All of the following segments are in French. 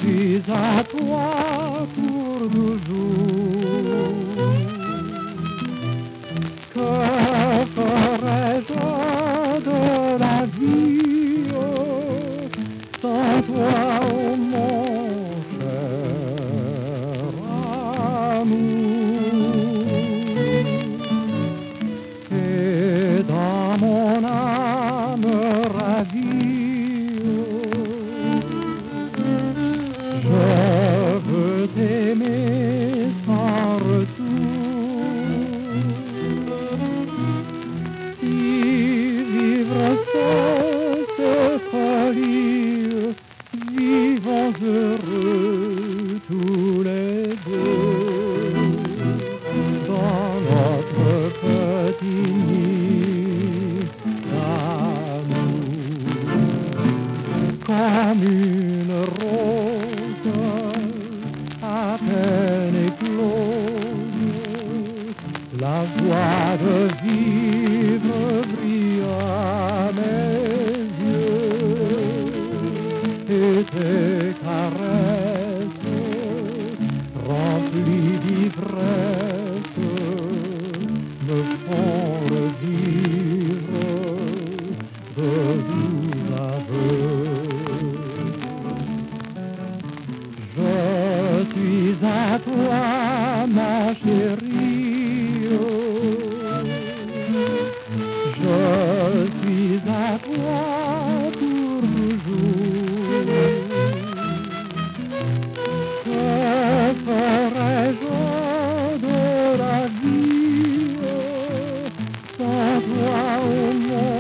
suis à toi pour toujours. Que ferais-je de la vie sans toi, oh mon cher amour? Et dans mon âme ravie, je veux t'aimer sans retour. Si vivre cette folie, vivons heureux tous les deux dans notre petit nid d'amour. Comme une rose à peine éclose, la joie de vivre brille à mes yeux, et tes caresses remplies d'ivresse me font revivre de doux aveux. Je suis à toi, ma chérie, je suis à toi pour toujours. Que ferais-je de la vie sans toi, oh mon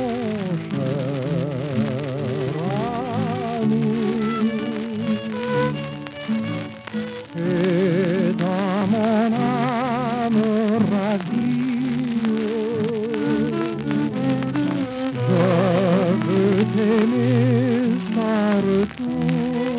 cher amour? Et dans mon âme ravie, je veux t'aimer sans retour.